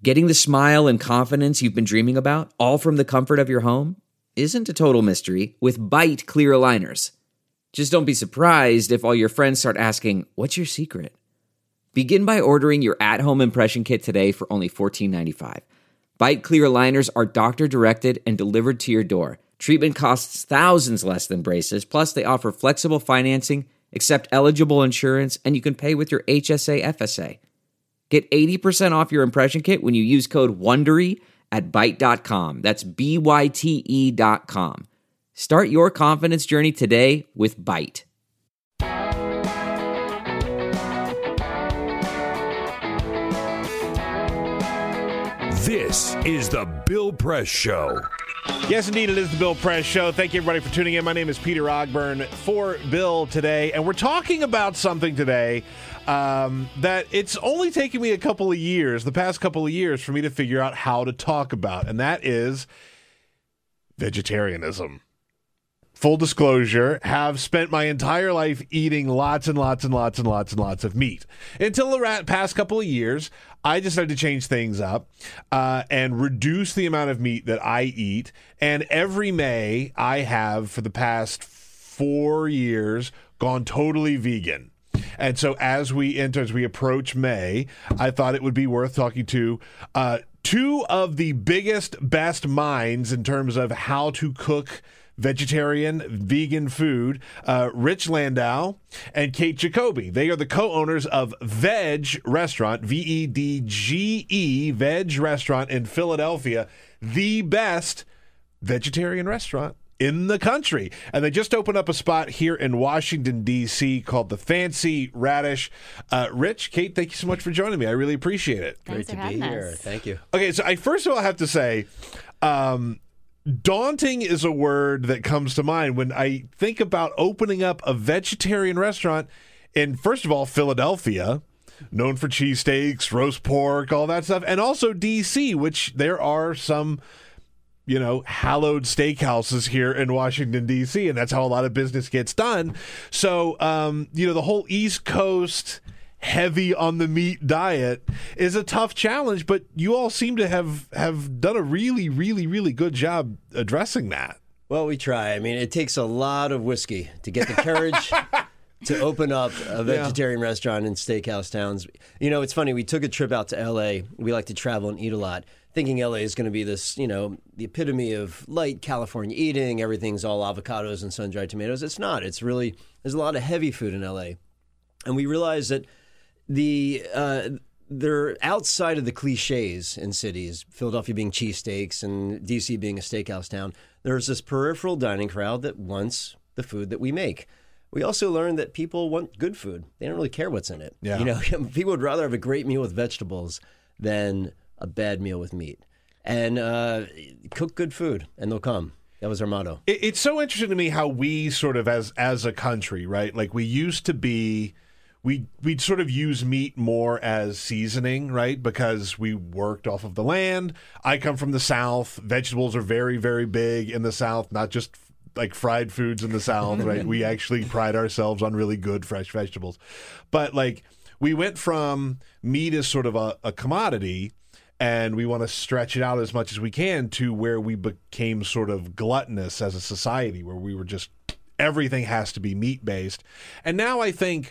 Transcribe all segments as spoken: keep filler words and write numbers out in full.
Getting the smile and confidence you've been dreaming about, all from the comfort of your home, isn't a total mystery with Bite Clear Aligners. Just don't be surprised if all your friends start asking, "What's your secret?" Begin by ordering your at-home impression kit today for only fourteen ninety-five. Bite Clear Aligners are doctor-directed and delivered to your door. Treatment costs thousands less than braces, plus they offer flexible financing, accept eligible insurance, and you can pay with your H S A F S A. Get eighty percent off your impression kit when you use code WONDERY at byte dot com. That's B Y T E dot com. Start your confidence journey today with Bite. This is the Bill Press Show. Yes, indeed, it is the Bill Press Show. Thank you, everybody, for tuning in. My name is Peter Ogburn for Bill today, and we're talking about something today um, that it's only taken me a couple of years, the past couple of years, for me to figure out how to talk about, and that is vegetarianism. Full disclosure, have spent my entire life eating lots and lots and lots and lots and lots of meat. Until the past couple of years, I decided to change things up uh, and reduce the amount of meat that I eat. And every May, I have, for the past four years, gone totally vegan. And so as we enter, as we approach May, I thought it would be worth talking to uh, two of the biggest, best minds in terms of how to cook vegetarian, vegan food, uh, Rich Landau and Kate Jacoby. They are the co-owners of Veg Restaurant, V E D G E, Veg Restaurant in Philadelphia, the best vegetarian restaurant in the country. And they just opened up a spot here in Washington, D C called the Fancy Radish. Uh, Rich, Kate, thank you so much for joining me. I really appreciate it. Thanks Great for to be having here. us. Thank you. Okay, so I first of all have to say, um, daunting is a word that comes to mind when I think about opening up a vegetarian restaurant in, first of all, Philadelphia, known for cheesesteaks, roast pork, all that stuff, and also D C, which there are some, you know, hallowed steakhouses here in Washington, D C, and that's how a lot of business gets done. So, um, you know, the whole East Coast heavy on the meat diet is a tough challenge, but you all seem to have, have done a really, really, really good job addressing that. Well, we try. I mean, it takes a lot of whiskey to get the courage to open up a vegetarian yeah. restaurant in steakhouse towns. You know, it's funny. We took a trip out to L A. We like to travel and eat a lot, thinking L A is going to be this, you know, the epitome of light California eating. Everything's all avocados and sun-dried tomatoes. It's not. It's really, there's a lot of heavy food in L A. And we realized that The uh, they're outside of the cliches in cities, Philadelphia being cheesesteaks and D C being a steakhouse town. There's this peripheral dining crowd that wants the food that we make. We also learned that people want good food. They don't really care what's in it. Yeah. You know, people would rather have a great meal with vegetables than a bad meal with meat. And uh, cook good food, and they'll come. That was our motto. It, it's so interesting to me how we sort of, as as a country, right? Like we used to be. We we'd sort of use meat more as seasoning, right? Because we worked off of the land. I come from the South. Vegetables are very, very big in the South, not just like fried foods in the South, right? We actually pride ourselves on really good fresh vegetables. But like we went from meat as sort of a, a commodity, and we want to stretch it out as much as we can to where we became sort of gluttonous as a society, where we were just, everything has to be meat-based. And now I think,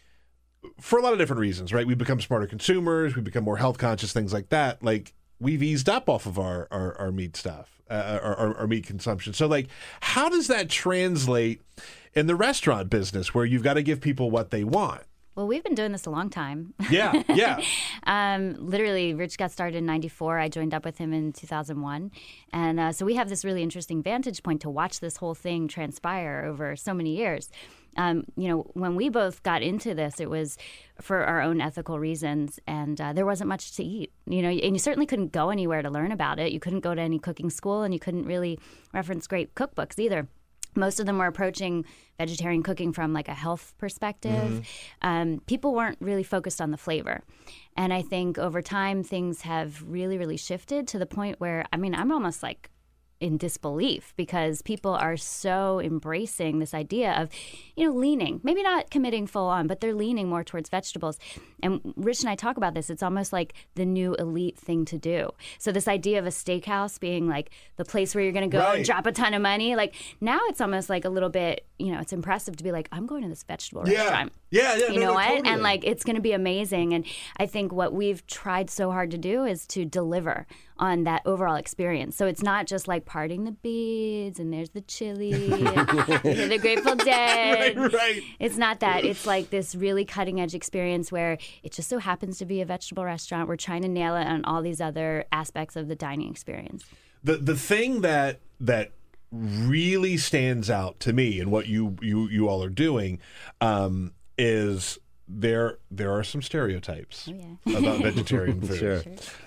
for a lot of different reasons, right? We become smarter consumers. We become more health conscious, things like that. Like we've eased up off of our, our, our meat stuff, uh, our, our, our meat consumption. So like, how does that translate in the restaurant business where you've got to give people what they want? Well, we've been doing this a long time. Yeah, yeah. um, literally, Rich got started in ninety-four. I joined up with him in two thousand one. And uh, so we have this really interesting vantage point to watch this whole thing transpire over so many years. Um, you know, when we both got into this, it was for our own ethical reasons, and uh, there wasn't much to eat, you know, and you certainly couldn't go anywhere to learn about it. You couldn't go to any cooking school, and you couldn't really reference great cookbooks either. Most of them were approaching vegetarian cooking from like a health perspective. Mm-hmm. Um, people weren't really focused on the flavor. And I think over time, things have really, really shifted to the point where, I mean, I'm almost like in disbelief because people are so embracing this idea of, you know, leaning, maybe not committing full on, but they're leaning more towards vegetables. And Rich and I talk about this. It's almost like the new elite thing to do. So this idea of a steakhouse being like the place where you're going to go Right. and drop a ton of money, like now it's almost like a little bit, you know, it's impressive to be like, I'm going to this vegetable Yeah. restaurant. Yeah, yeah, You no, know no, what? totally. And like it's going to be amazing. And I think what we've tried so hard to do is to deliver on that overall experience. So it's not just like parting the beads and there's the chili and the Grateful Dead. Right, right. It's not that. It's like this really cutting edge experience where it just so happens to be a vegetable restaurant. We're trying to nail it on all these other aspects of the dining experience. The the thing that that really stands out to me and what you you you all are doing um, is there there are some stereotypes Oh, yeah. about vegetarian food. Sure.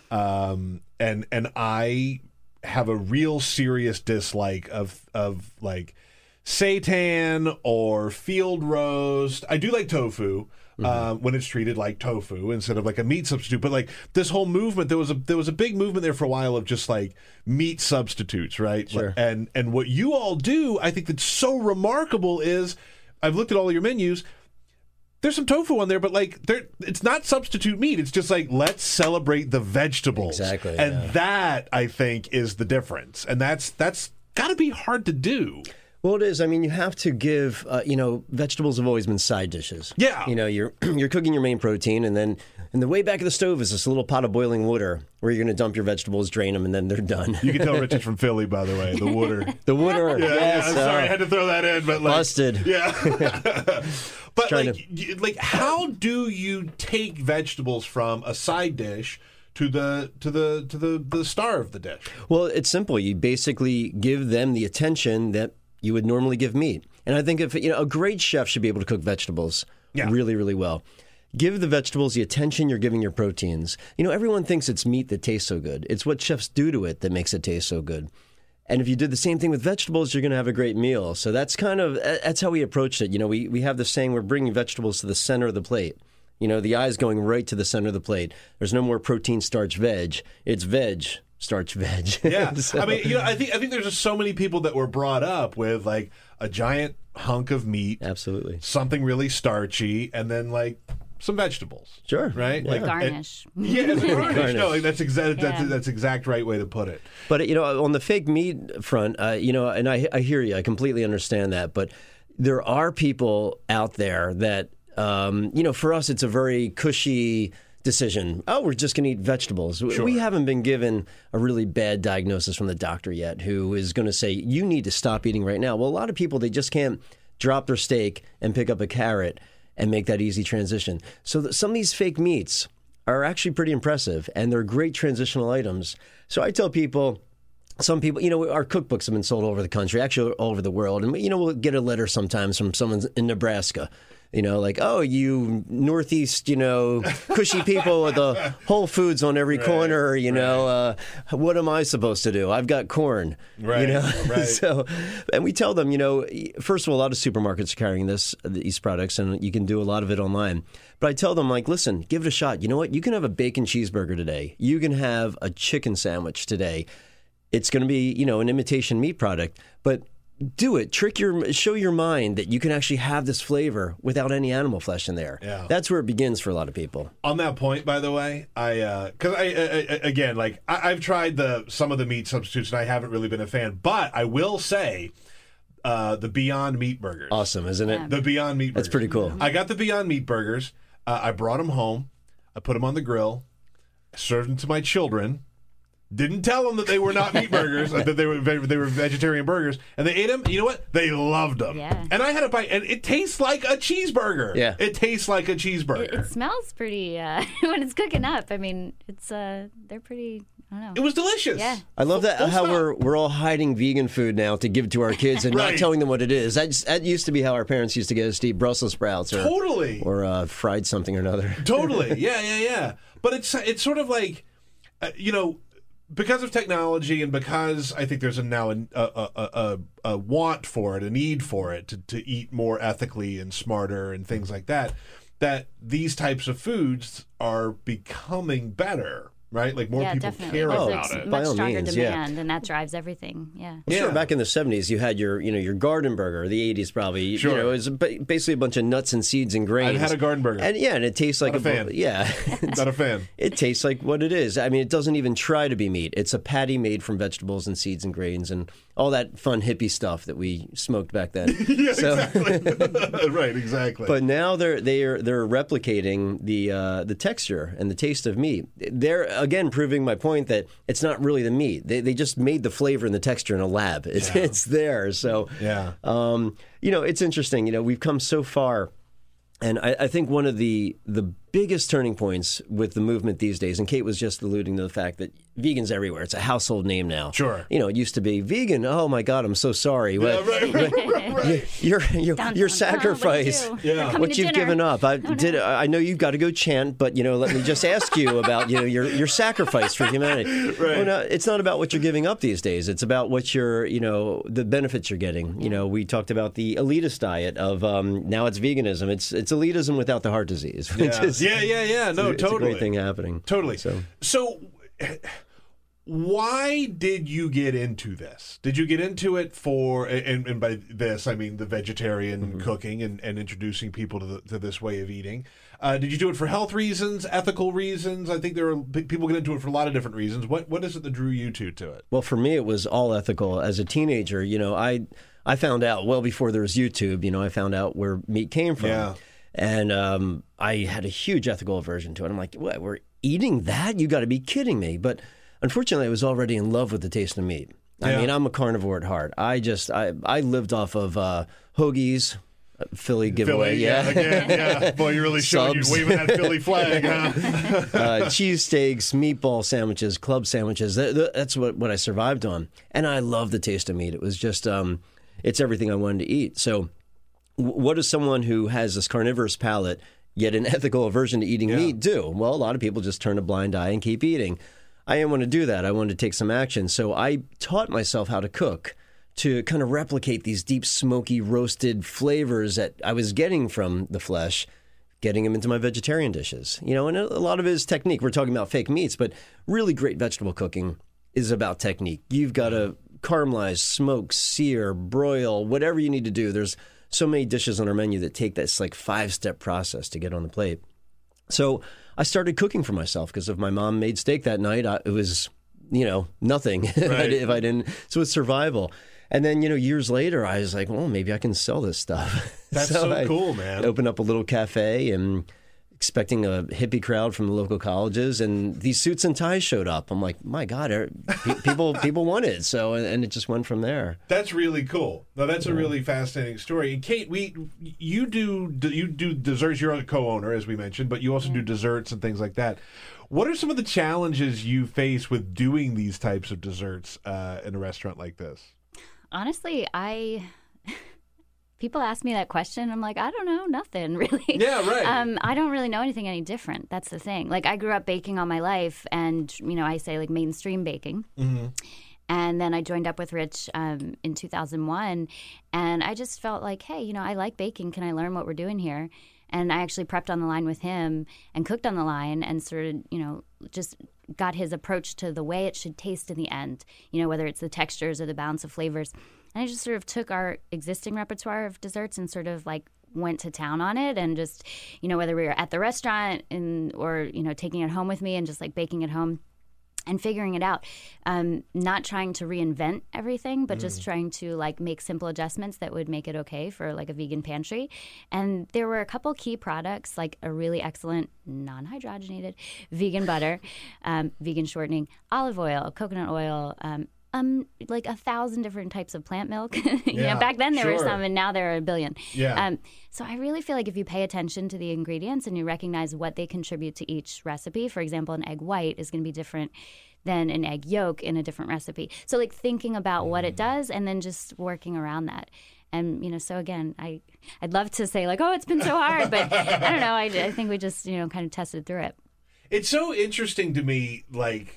Um, and and I have a real serious dislike of of like seitan or field roast. I do like tofu. Uh, when it's treated like tofu instead of like a meat substitute, but like this whole movement, there was a there was a big movement there for a while of just like meat substitutes, right? Sure. And and what you all do, I think that's so remarkable is, I've looked at all of your menus. There's some tofu on there, but like there, it's not substitute meat. It's just like let's celebrate the vegetables, Exactly, and yeah. that I think is the difference, and that's that's got to be hard to do. Well, it is. I mean, you have to give. Uh, you know, vegetables have always been side dishes. Yeah. You know, you're you're cooking your main protein, and then in the way back of the stove is this little pot of boiling water where you're going to dump your vegetables, drain them, and then they're done. You can tell Rich is from Philly, by the way. The water. The water. Yeah, yes, yeah, I'm sorry, I uh, had to throw that in, but like, busted. Yeah, but Trying like, y- like, how do you take vegetables from a side dish to the to the to the the star of the dish? Well, it's simple. You basically give them the attention that you would normally give meat. And I think if you know a great chef should be able to cook vegetables Yeah. really, really well. Give the vegetables the attention you're giving your proteins. You know, everyone thinks it's meat that tastes so good. It's what chefs do to it that makes it taste so good. And if you did the same thing with vegetables, you're going to have a great meal. So that's kind of that's how we approached it. You know, we we have the saying we're bringing vegetables to the center of the plate. You know, the eye's going right to the center of the plate. There's no more protein, starch, veg. It's veg, starch, veg. Yeah, So- I mean, you know, I think I think there's just so many people that were brought up with like a giant hunk of meat, Absolutely. something really starchy, and then like some vegetables. Sure. Right? Yeah. Like Garnish. and- yeah, it's a garnish. Garnish. No, like, that's exact. That's Yeah. that's exact right way to put it. But you know, on the fake meat front, uh, you know, and I, I hear you, I completely understand that. But there are people out there that, um, you know, for us, it's a very cushy decision. Oh, we're just going to eat vegetables. Sure. We haven't been given a really bad diagnosis from the doctor yet, who is going to say you need to stop eating right now. Well, a lot of people, they just can't drop their steak and pick up a carrot and make that easy transition. So th- some of these fake meats are actually pretty impressive, and they're great transitional items. So I tell people, some people, you know, our cookbooks have been sold all over the country, actually all over the world. And, you know, we'll get a letter sometimes from someone in Nebraska, you know, like, oh, you Northeast, you know, cushy people with the Whole Foods on every corner, you know, uh, what am I supposed to do? I've got corn, Right, you know. right. So, and we tell them, you know, first of all, a lot of supermarkets are carrying this, these products, and you can do a lot of it online. But I tell them, like, listen, give it a shot. You know what? You can have a bacon cheeseburger today. You can have a chicken sandwich today. It's going to be, you know, an imitation meat product, but do it. Trick your, show your mind that you can actually have this flavor without any animal flesh in there. Yeah. That's where it begins for a lot of people. On that point, by the way, I because I, I, I again like I, I've tried the some of the meat substitutes and I haven't really been a fan, but I will say uh, the Beyond Meat burgers. Awesome, isn't it? The Beyond Meat burgers. That's pretty cool. I got the Beyond Meat burgers. Uh, I brought them home. I put them on the grill. I served them to my children. Didn't tell them that they were not meat burgers, that they were ve- they were vegetarian burgers, and they ate them. You know what? They loved them. Yeah. And I had a bite, and it tastes like a cheeseburger. Yeah. It tastes like a cheeseburger. It, it smells pretty uh, when it's cooking up. I mean, it's uh, they're pretty. I don't know. It was delicious. Yeah. I love that Full how stop. we're we're all hiding vegan food now to give to our kids and Right. not telling them what it is. That, just, that used to be how our parents used to get us to eat Brussels sprouts or Totally. or uh, fried something or another. Totally. Yeah, yeah, yeah. But it's it's sort of like, uh, you know, because of technology and because I think there's a now a, a, a, a, a want for it, a need for it to, to eat more ethically and smarter and things like that, that these types of foods are becoming better. right? Like more yeah, people definitely. care There's about a it. By much all stronger means, yeah. demand, and that drives everything. Yeah. Well, Sure. Yeah. Back in the seventies, you had your, you know, your garden burger. The eighties, probably. Sure. You know, it was ba- basically a bunch of nuts and seeds and grains. I had a garden burger. And yeah, and it tastes like Not a fan. Yeah, Not a fan. it tastes like what it is. I mean, it doesn't even try to be meat. It's a patty made from vegetables and seeds and grains and all that fun hippie stuff that we smoked back then. Yeah, So- exactly. Right, exactly. But now they're they're they're replicating the uh, the texture and the taste of meat. They're again proving my point that it's not really the meat. They they just made the flavor and the texture in a lab. It's Yeah. it's there. So Yeah. um, you know, it's interesting. You know, we've come so far. And I, I think one of the the biggest turning points with the movement these days, and Kate was just alluding to the fact that vegans everywhere. It's a household name now. Sure. You know, it used to be vegan. Oh my God, I'm so sorry. Yeah, Well, right, right, right, right. Your your, Dun, your dun, dun. sacrifice, What do you do? Yeah. We're coming what to you've dinner. given up. I Oh, no. did. I know you've got to go chant, but you know, let me just ask you about you know your your sacrifice for humanity. Right. Well, no, it's not about what you're giving up these days. It's about what you're you know the benefits you're getting. You know, we talked about the elitist diet of um, now it's veganism. It's it's elitism without the heart disease. Which Yeah. is, yeah, yeah, yeah. No, it's totally. a great thing happening. Totally. So. So, why did you get into this? Did you get into it for, and, and by this I mean the vegetarian Mm-hmm. cooking and, and introducing people to, the, to this way of eating? Uh, did you do it for health reasons, ethical reasons? I think there are people get into it for a lot of different reasons. What what is it that drew you two to it? Well, for me, it was all ethical. As a teenager, you know, I I found out well before there was YouTube. You know, I found out where meat came from. Yeah. And um, I had a huge ethical aversion to it. I'm like, what, we're eating that? You got to be kidding me. But unfortunately, I was already in love with the taste of meat. I Yeah. mean, I'm a carnivore at heart. I just, I, I lived off of uh, hoagies, uh, Philly giveaway, Philly, yeah. again, yeah. Boy, you really showed you Subs. waving that Philly flag, huh? uh, cheesesteaks, meatball sandwiches, club sandwiches. That, that- that's what, what I survived on. And I love the taste of meat. It was just, um, it's everything I wanted to eat. So w- what does someone who has this carnivorous palate, yet an ethical aversion to eating Yeah. meat do? Well, a lot of people just turn a blind eye and keep eating. I didn't want to do that. I wanted to take some action. So I taught myself how to cook to kind of replicate these deep, smoky, roasted flavors that I was getting from the flesh, getting them into my vegetarian dishes. You know, and a a lot of it is technique. We're talking about fake meats, but really great vegetable cooking is about technique. You've got to caramelize, smoke, sear, broil, whatever you need to do. There's so many dishes on our menu that take this like five-step process to get on the plate. So I started cooking for myself because if my mom made steak that night, I, it was, you know, nothing if, I, Right. if I didn't. So it's survival. And then, you know, years later, I was like, well, maybe I can sell this stuff. That's so I cool, man. Opened up a little cafe and expecting a hippie crowd from the local colleges, and these suits and ties showed up. I'm like, my God, are, pe- people people want it. So, and, and it just went from there. That's really cool. Now that's a really fascinating story. And Kate, we you do you do desserts. You're a co-owner, as we mentioned, but you also do desserts and things like that. What are some of the challenges you face with doing these types of desserts uh, in a restaurant like this? Honestly, I people ask me that question. I'm like, I don't know, nothing really. Yeah, right. Um, I don't really know anything any different. That's the thing. Like, I grew up baking all my life, and you know, I say like mainstream baking. Mm-hmm. And then I joined up with Rich um, in two thousand one, and I just felt like, hey, you know, I like baking. Can I learn what we're doing here? And I actually prepped on the line with him and cooked on the line and sort of, you know, just got his approach to the way it should taste in the end, you know, whether it's the textures or the balance of flavors. And I just sort of took our existing repertoire of desserts and sort of like went to town on it, and just, you know, whether we were at the restaurant and or, you know, taking it home with me and just like baking at home and figuring it out, um, not trying to reinvent everything, but just trying to like make simple adjustments that would make it okay for like a vegan pantry. And there were a couple key products, like a really excellent non-hydrogenated vegan butter, um, vegan shortening, olive oil, coconut oil, um, um, like a thousand different types of plant milk. you Yeah, know, back then there were sure. some, and now there are a billion. Yeah. Um, so I really feel like if you pay attention to the ingredients and you recognize what they contribute to each recipe, for example, an egg white is going to be different than an egg yolk in a different recipe. So like thinking about what it does and then just working around that. And, you know, so again, I, I'd love to say like, oh, it's been so hard, but I don't know. I, I think we just, you know, kind of tested through it. It's so interesting to me, like,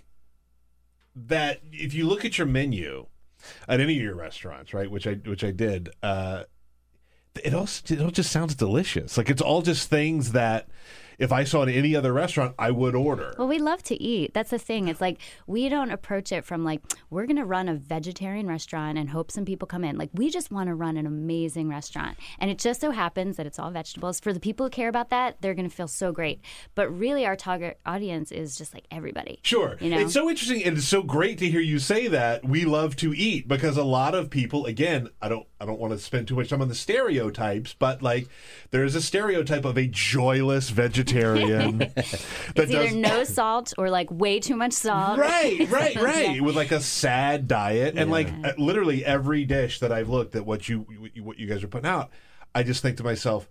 that if you look at your menu at any of your restaurants, right, which I which I did, uh, it all it all just sounds delicious. Like it's all just things that if I saw it in any other restaurant, I would order. Well, we love to eat. That's the thing. It's like we don't approach it from like, we're going to run a vegetarian restaurant and hope some people come in. Like, we just want to run an amazing restaurant. And it just so happens that it's all vegetables. For the people who care about that, they're going to feel so great. But really, our target audience is just like everybody. Sure. You know? It's so interesting, and it's so great to hear you say that we love to eat, because a lot of people, again, I don't I don't want to spend too much time on the stereotypes, but like there's a stereotype of a joyless vegetarian that It's either does no salt or like way too much salt. right, right, right, Yeah. with like a sad diet, and like uh, literally every dish that I've looked at what you what you guys are putting out, I just think to myself,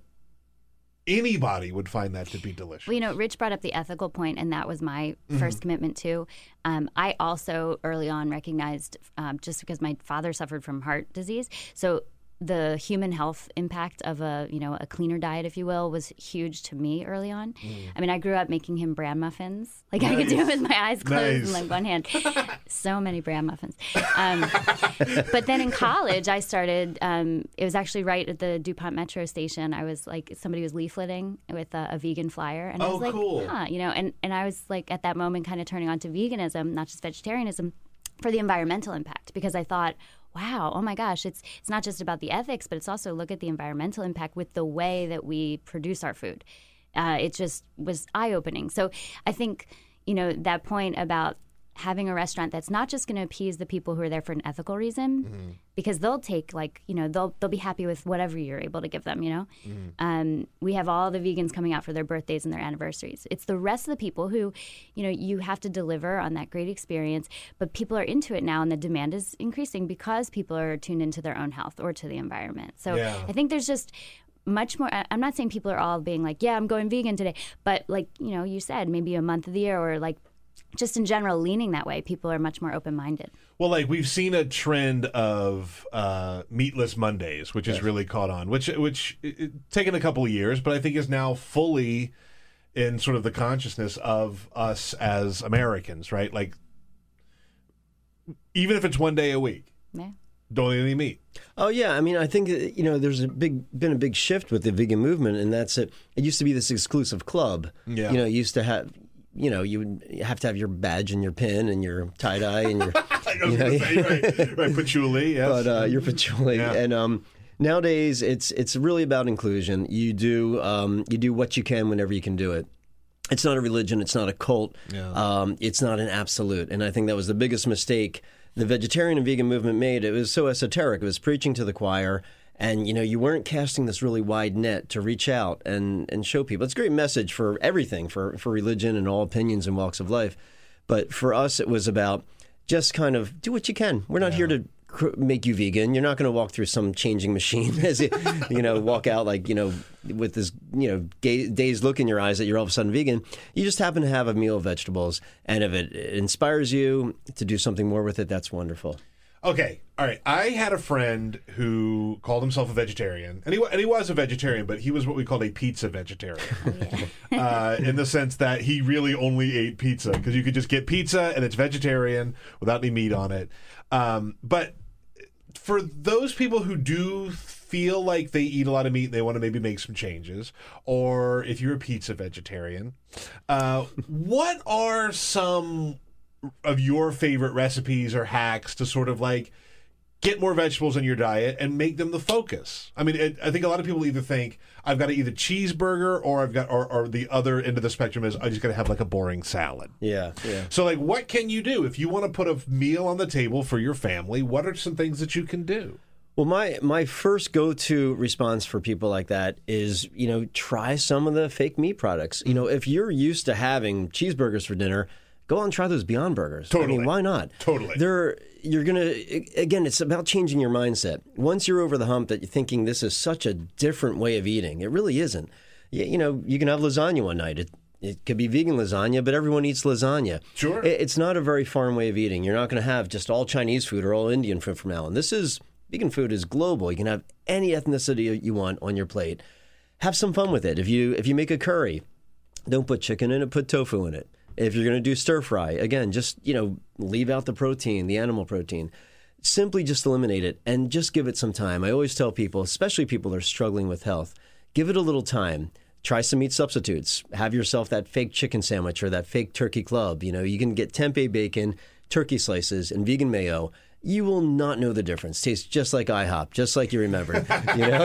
anybody would find that to be delicious. Well, you know, Rich brought up the ethical point, and that was my first Mm-hmm. commitment too. Um, I also early on recognized, um, just because my father suffered from heart disease, so the human health impact of a you know a cleaner diet, if you will, was huge to me early on. Mm. I mean, I grew up making him bran muffins. Like I could do it with my eyes closed Nice. and like one hand. So many bran muffins. Um, but then in college, I started. Um, it was actually right at the DuPont Metro station. I was like, somebody was leafleting with a, a vegan flyer, and I Oh, was like, cool. huh, you know, and and I was like at that moment kind of turning on to veganism, not just vegetarianism, for the environmental impact, because I thought, wow, oh my gosh, it's it's not just about the ethics, but it's also look at the environmental impact with the way that we produce our food. Uh, it just was eye-opening. So I think, you know, that point about having a restaurant that's not just going to appease the people who are there for an ethical reason, Mm-hmm. because they'll take like, you know, they'll they'll be happy with whatever you're able to give them, you know. Mm-hmm. Um, we have all the vegans coming out for their birthdays and their anniversaries. It's the rest of the people who, you know, you have to deliver on that great experience, but people are into it now, and the demand is increasing because people are tuned into their own health or to the environment. So Yeah. I think there's just much more. I- I'm not saying people are all being like, yeah, I'm going vegan today, but like, you know, you said maybe a month of the year, or like just in general leaning that way, people are much more open-minded. Well, like we've seen a trend of uh, meatless Mondays, which has really caught on, which which it, it, taken a couple of years, but I think is now fully in sort of the consciousness of us as Americans, right? Like, even if it's one day a week, Yeah. don't eat any meat. Oh yeah, I mean, I think uh, you know, there's a big been a big shift with the vegan movement, and that's it. It used to be this exclusive club. Yeah. You know, it used to have, you know, you would have to have your badge and your pin and your tie dye and your, I was you going know, to say, right, right, patchouli, yes. but uh, your patchouli. Yeah. And um, nowadays, it's it's really about inclusion. You do um, you do what you can whenever you can do it. It's not a religion. It's not a cult. Yeah. Um, it's not an absolute. And I think that was the biggest mistake the vegetarian and vegan movement made. It was so esoteric. It was preaching to the choir. And, you know, you weren't casting this really wide net to reach out and, and show people. It's a great message for everything, for, for religion and all opinions and walks of life. But for us, it was about just kind of do what you can. We're not here to cr- make you vegan. You're not going to walk through some changing machine as you, you know, walk out like, you know, with this, you know, gay, dazed look in your eyes that you're all of a sudden vegan. You just happen to have a meal of vegetables. And if it inspires you to do something more with it, that's wonderful. Okay, all right. I had a friend who called himself a vegetarian, and he wa- and he was a vegetarian, but he was what we called a pizza vegetarian, uh, in the sense that he really only ate pizza, because you could just get pizza and it's vegetarian without any meat on it. Um, but for those people who do feel like they eat a lot of meat, and they want to maybe make some changes, or if you're a pizza vegetarian, uh, what are some of your favorite recipes or hacks to sort of like get more vegetables in your diet and make them the focus? I mean, it, I think a lot of people either think I've got to eat a cheeseburger, or I've got, or, or the other end of the spectrum is I just got to have like a boring salad. Yeah, yeah. So like, what can you do if you want to put a meal on the table for your family? What are some things that you can do? Well, my, my first go-to response for people like that is, you know, try some of the fake meat products. You know, if you're used to having cheeseburgers for dinner, go out and try those Beyond Burgers. Totally. I mean, why not? Totally. They're, you're going to, again, it's about changing your mindset. Once you're over the hump that you're thinking this is such a different way of eating, it really isn't. You, you know, you can have lasagna one night. It, it could be vegan lasagna, but everyone eats lasagna. Sure. It, it's not a very foreign way of eating. You're not going to have just all Chinese food or all Indian food from now on. This is, vegan food is global. You can have any ethnicity you want on your plate. Have some fun with it. If you if you make a curry, don't put chicken in it, put tofu in it. If you're going to do stir fry, again, just, you know, leave out the protein, the animal protein. Simply just eliminate it and just give it some time. I always tell people, especially people that are struggling with health, give it a little time. try some meat substitutes. Have yourself that fake chicken sandwich or that fake turkey club. You know, you can get tempeh bacon, turkey slices, and vegan mayo. You will not know the difference. Tastes just like IHOP, just like you remember. You know,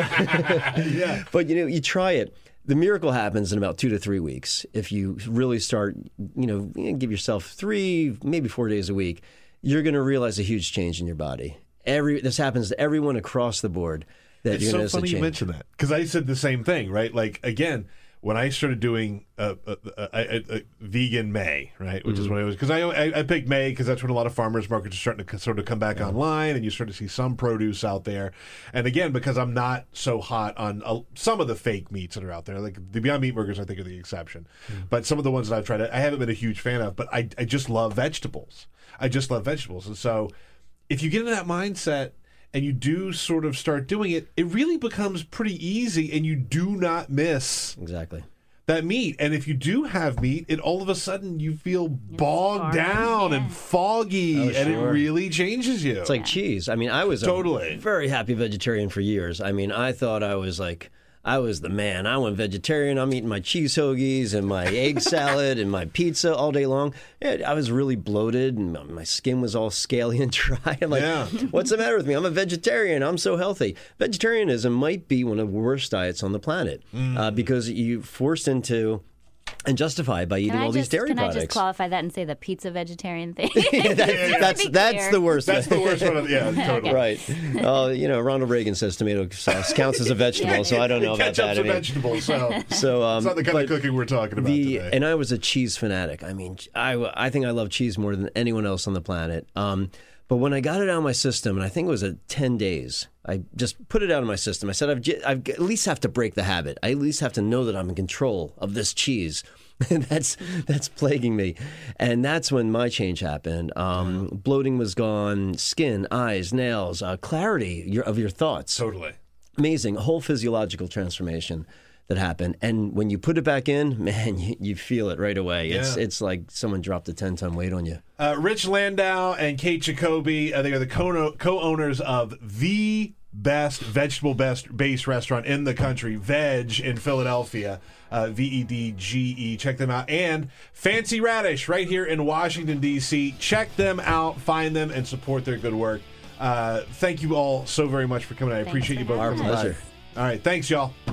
Yeah. but you know, you try it. The miracle happens in about two to three weeks if you really start. You know, give yourself three, maybe four days a week. You're going to realize a huge change in your body. Every this happens to everyone across the board. That It's you're so going to funny change. you mentioned that because I said the same thing, right? Like again, when I started doing a, a, a, a, a vegan May, right, which Mm-hmm. is what I was because I, I I picked May because that's when a lot of farmers markets are starting to sort of come back online, and you start to see some produce out there. And again, because I'm not so hot on uh, some of the fake meats that are out there, like the Beyond Meat burgers, I think are the exception. Mm-hmm. But some of the ones that I've tried, I haven't been a huge fan of. But I I just love vegetables. I just love vegetables, and so if you get into that mindset and you do sort of start doing it, it really becomes pretty easy, and you do not miss Exactly. that meat. And if you do have meat, it all of a sudden you feel bogged hard. down Yeah. and foggy, Oh, and it sure. really changes you. It's like cheese. I mean, I was Totally. a very happy vegetarian for years. I mean, I thought I was like, I was the man. I went vegetarian. I'm eating my cheese hoagies and my egg salad and my pizza all day long. Yeah, I was really bloated and my- my skin was all scaly and dry. I'm like, Yeah. what's the matter with me? I'm a vegetarian. I'm so healthy. Vegetarianism might be one of the worst diets on the planet Mm. uh, because you forced into and justified by eating Can I all just, these dairy can products. I just qualify that and say the pizza vegetarian thing? that's that's, be that's clear. the worst. That's the worst one. Of, yeah, totally. Right. Uh, you know, Ronald Reagan says tomato sauce counts as a vegetable, so I don't know about Ketchup's that. I a mean, vegetable, so so um, it's not the kind but of cooking we're talking about the today. and I was a cheese fanatic. I mean, I I think I love cheese more than anyone else on the planet. Um, but when I got it out of my system, and I think it was a ten days, I just put it out of my system. I said, I've, j- I've at least have to break the habit. I at least have to know that I'm in control of this cheese. And that's that's plaguing me, and that's when my change happened. Um, bloating was gone, skin, eyes, nails, uh, clarity your, of your thoughts. Totally. Amazing, a whole physiological transformation that happened. And when you put it back in, man, you, you feel it right away. It's Yeah. it's like someone dropped a ten ton weight on you. Uh, Rich Landau and Kate Jacoby, uh, they are the co- co-owners of the best vegetable best based restaurant in the country, Veg in Philadelphia, uh, V E D G E. Check them out. And Fancy Radish right here in Washington, D C. Check them out, find them, and support their good work. Uh, thank you all so very much for coming. I Thanks appreciate for you both having coming Our by. pleasure. All right, thanks, y'all.